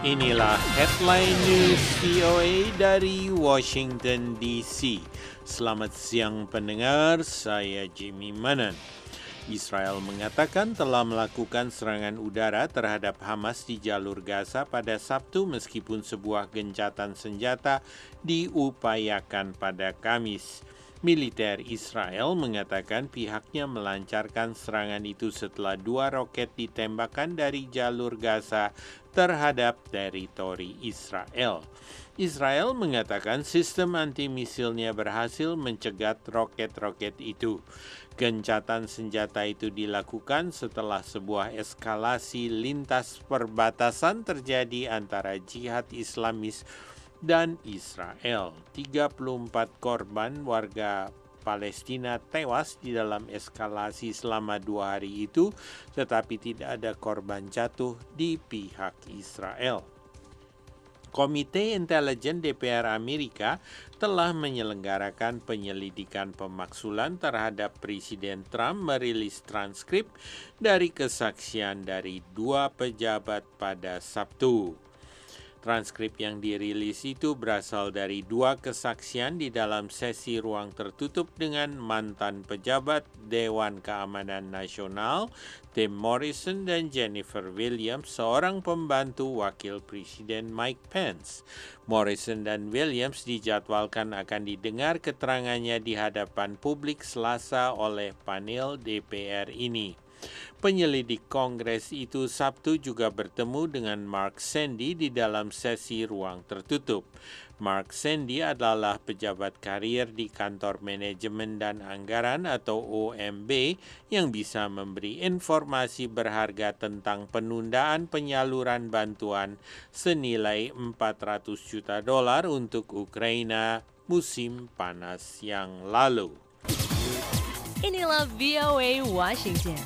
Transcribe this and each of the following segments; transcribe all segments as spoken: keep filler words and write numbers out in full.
Inilah headline news V O A dari Washington D C. Selamat siang pendengar, saya Jimmy Manan. Israel mengatakan telah melakukan serangan udara terhadap Hamas di jalur Gaza pada Sabtu meskipun sebuah gencatan senjata diupayakan pada Kamis. Militer Israel mengatakan pihaknya melancarkan serangan itu setelah dua roket ditembakkan dari jalur Gaza terhadap teritori Israel. Israel mengatakan sistem anti-misilnya berhasil mencegat roket-roket itu. Gencatan senjata itu dilakukan setelah sebuah eskalasi lintas perbatasan terjadi antara jihad Islamis dan Israel. tiga puluh empat korban warga Palestina tewas di dalam eskalasi selama dua hari itu, tetapi tidak ada korban jatuh di pihak Israel. Komite Intelijen D P R Amerika telah menyelenggarakan penyelidikan pemaksulan terhadap Presiden Trump merilis transkrip dari kesaksian dari dua pejabat pada Sabtu. Transkrip yang dirilis itu berasal dari dua kesaksian di dalam sesi ruang tertutup dengan mantan pejabat Dewan Keamanan Nasional, Tim Morrison dan Jennifer Williams, seorang pembantu Wakil Presiden Mike Pence. Morrison dan Williams dijadwalkan akan didengar keterangannya di hadapan publik Selasa oleh panel D P R ini. Penyelidik Kongres itu Sabtu juga bertemu dengan Mark Sandy di dalam sesi ruang tertutup. Mark Sandy adalah pejabat karir di Kantor Manajemen dan Anggaran atau O M B yang bisa memberi informasi berharga tentang penundaan penyaluran bantuan senilai empat ratus juta dolar untuk Ukraina musim panas yang lalu. Inilah V O A Washington.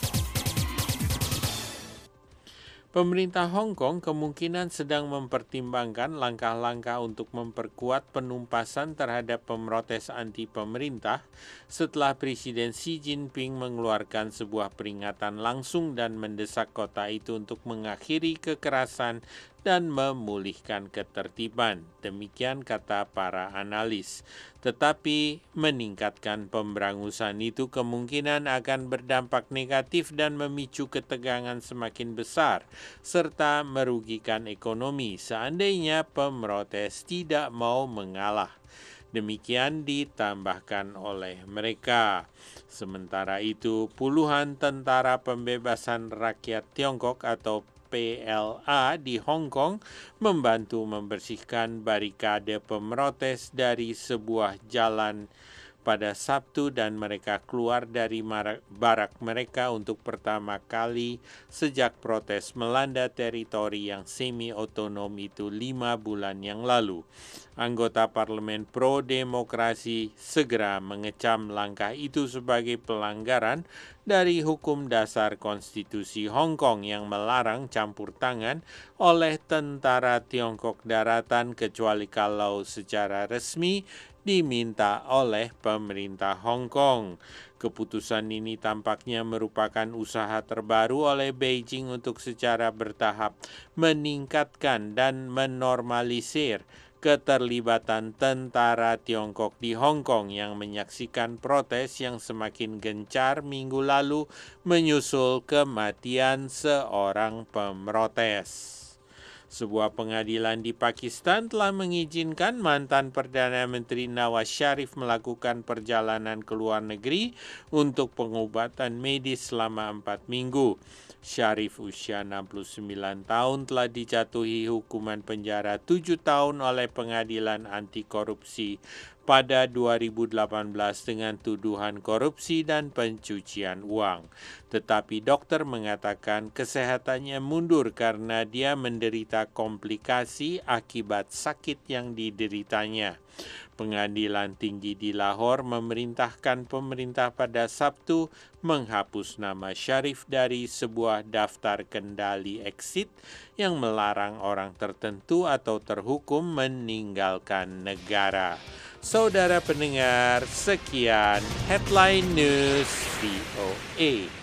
Pemerintah Hong Kong kemungkinan sedang mempertimbangkan langkah-langkah untuk memperkuat penumpasan terhadap pemrotes anti-pemerintah setelah Presiden Xi Jinping mengeluarkan sebuah peringatan langsung dan mendesak kota itu untuk mengakhiri kekerasan dan memulihkan ketertiban. Demikian kata para analis. Tetapi meningkatkan pemberangusan itu kemungkinan akan berdampak negatif dan memicu ketegangan semakin besar, serta merugikan ekonomi seandainya pemrotes tidak mau mengalah. Demikian ditambahkan oleh mereka. Sementara itu, puluhan tentara pembebasan rakyat Tiongkok atau P L A di Hong Kong membantu membersihkan barikade pemrotes dari sebuah jalan pada Sabtu dan mereka keluar dari barak mereka untuk pertama kali sejak protes melanda teritori yang semi-otonom itu lima bulan yang lalu. Anggota parlemen pro-demokrasi segera mengecam langkah itu sebagai pelanggaran dari hukum dasar konstitusi Hong Kong yang melarang campur tangan oleh tentara Tiongkok daratan kecuali kalau secara resmi diminta oleh pemerintah Hong Kong. Keputusan ini tampaknya merupakan usaha terbaru oleh Beijing untuk secara bertahap meningkatkan dan menormalisir keterlibatan tentara Tiongkok di Hong Kong yang menyaksikan protes yang semakin gencar minggu lalu menyusul kematian seorang pemrotes. Sebuah pengadilan di Pakistan telah mengizinkan mantan Perdana Menteri Nawaz Sharif melakukan perjalanan ke luar negeri untuk pengobatan medis selama empat minggu. Sharif usia enam puluh sembilan tahun telah dijatuhi hukuman penjara tujuh tahun oleh pengadilan anti korupsi pada dua ribu delapan belas dengan tuduhan korupsi dan pencucian uang. Tetapi dokter mengatakan kesehatannya mundur karena dia menderita komplikasi akibat sakit yang dideritanya. Pengadilan tinggi di Lahore memerintahkan pemerintah pada Sabtu menghapus nama Sharif dari sebuah daftar kendali exit yang melarang orang tertentu atau terhukum meninggalkan negara. Saudara pendengar, sekian Headline News V O A.